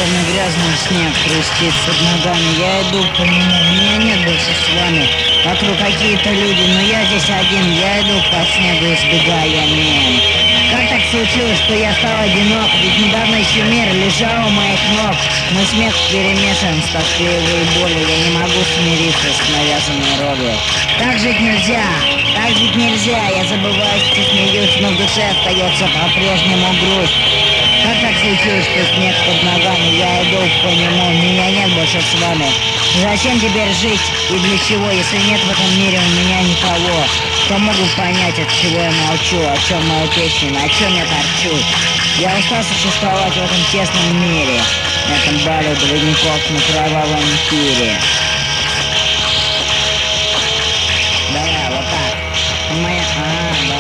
Словно грязный снег хрустит под ногами. Я иду по нему, меня нет больше с вами. Вокруг какие-то люди, но я здесь один. Я иду по снегу, избегая мин. Как так случилось, что я стал одинок? Ведь недавно еще мир лежал у моих ног. Мой смех перемешан с тоскливой болью. Я не могу смириться с навязанной ролью. Так жить нельзя, так жить нельзя. Я забываю, что смеюсь, но в душе остается по-прежнему грусть. Как так случилось, что снег под ногами? Я иду по нему, меня нет больше с вами. Зачем теперь жить и для чего, если нет в этом мире у меня никого? Кто могу понять, от чего я молчу, о чем моя песня, на чем я торчу? Я устал существовать в этом тесном мире, на этом бале бледников на кровавом пире. Да, вот так. Моя... да.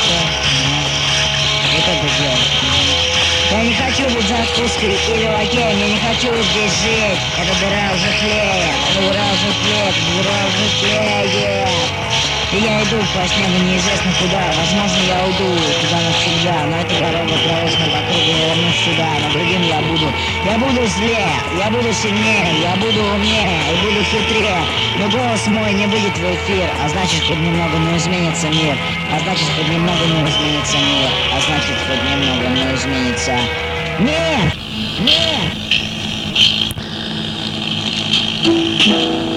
Вот это дело. Я не хочу быть закуской или лакеем, я не хочу здесь жить. Эта дыра уже тлеет, эта дыра уже тлеет, эта дыра уже тлеет. И я иду по снегу неизвестно куда. Возможно, я уйду туда навсегда, но эта дорога проложена по кругу, я вернусь сюда, но другим я буду злее, я буду сильнее, я буду умнее и буду хитрее. Но голос мой не выйдет в эфир, а значит, хоть немного, но изменится мир. А значит, хоть немного, но изменится мир. А значит, хоть немного, но изменится мир. Мир.